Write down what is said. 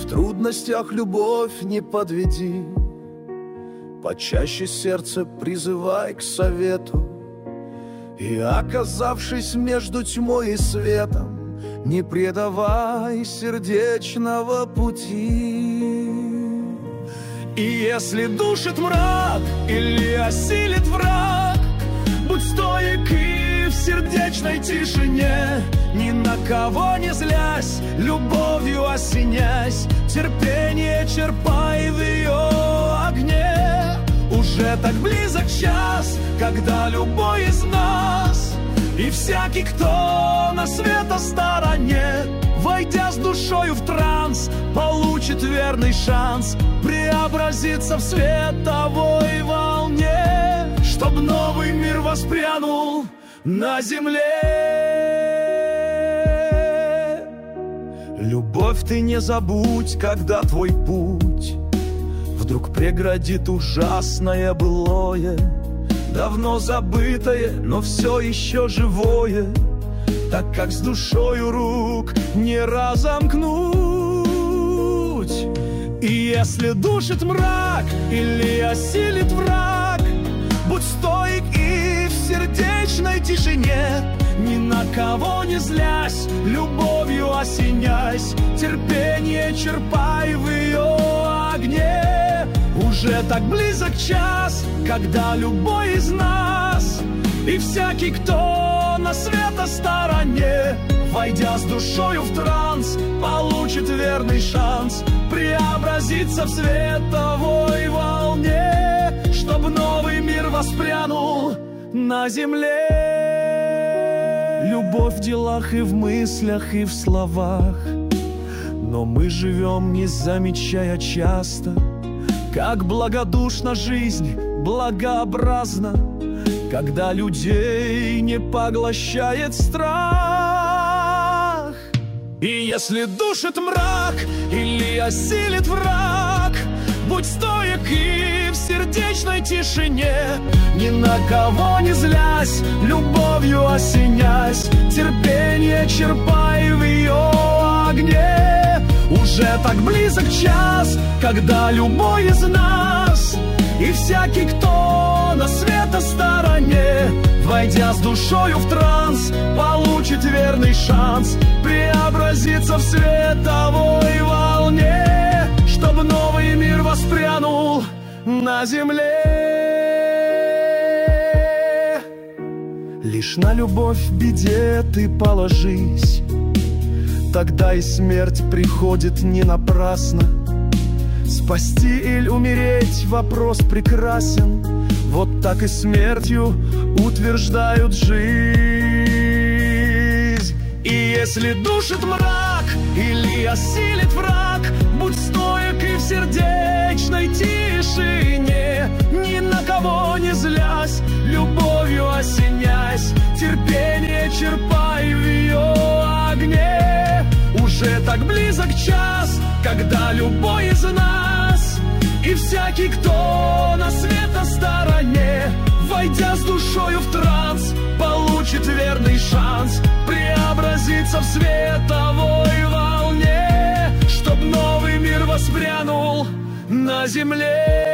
В трудностях любовь не подведи, почаще сердце призывай к совету. И, оказавшись между тьмой и светом, не предавай сердечного пути. И если душит мрак или осилит враг, будь стоек и в сердечной тишине, ни на кого не злясь, любовью осенясь, терпение черпай в ее огне. Уже так близок час, когда любой из нас и всякий, кто на света стороне, войдя с душою в транс, получит верный шанс преобразиться в световой волне, чтоб новый мир воспрянул на земле. Любовь, ты не забудь, когда твой путь вдруг преградит ужасное былое, давно забытое, но все еще живое, так как с душою рук не разомкнуть. И если душит мрак или осилит враг, будь стоек и в сердечной тишине, ни на кого не злясь, любовью осенясь, терпение черпай в ее огне. Уже так близок час, когда любой из нас и всякий, кто на света стороне, войдя с душою в транс, получит верный шанс преобразиться в световой волне, чтоб новый мир воспрянул на земле. Любовь в делах и в мыслях, и в словах, но мы живем, не замечая часто, как благодушна жизнь, благообразна, когда людей не поглощает страх. И если душит мрак или осилит враг, будь стоек и в сердечной тишине, ни на кого не злясь, любовью осенясь, терпение черпай в ее огне. Уже так близок час, когда любой из нас и всякий, кто на света стороне, войдя с душою в транс, получит верный шанс преобразиться в световой волне, чтобы новый мир воспрянул на земле. Лишь на любовь в беде ты положись, тогда и смерть приходит не напрасно. Спасти или умереть — вопрос прекрасен, вот так и смертью утверждают жизнь. И если душит мрак или осилит враг, будь стоек и в сердечной тишине, ни на кого не злясь, любовью осенясь, терпение черпай в ее огне. Уже так близок час, когда любой из нас и всякий, кто на света стороне, войдя с душою в транс, получит верный шанс преобразиться в световой волне, чтоб новый мир воспрянул на земле.